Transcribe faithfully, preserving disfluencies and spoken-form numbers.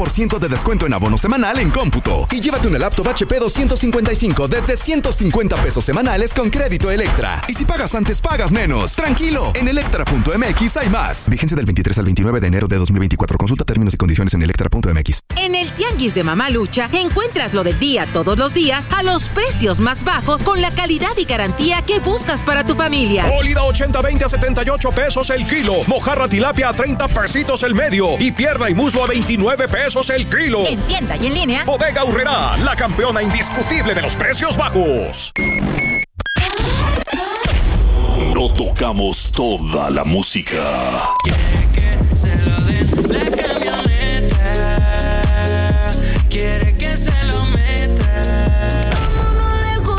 por ciento de descuento en abono semanal en cómputo. Y llévate una laptop H P doscientos cincuenta y cinco desde ciento cincuenta pesos semanales con crédito Electra. Y si pagas antes, pagas menos. Tranquilo, en electra punto m x hay más. Vigencia del veintitrés al veintinueve de enero de dos mil veinticuatro. Consulta términos y condiciones en electra punto m x. En el Tianguis de Mamalucha encuentras lo del día todos los días a los precios más bajos con la calidad y garantía que buscas para tu familia. Mólida ochenta veinte a setenta y ocho pesos el kilo. Mojarra tilapia a treinta pesitos el medio. Y pierna y muslo a veintinueve pesos el kilo. En tienda y en línea. Bodega Aurrerá, la campeona indiscutible de los precios bajos. No tocamos toda la música.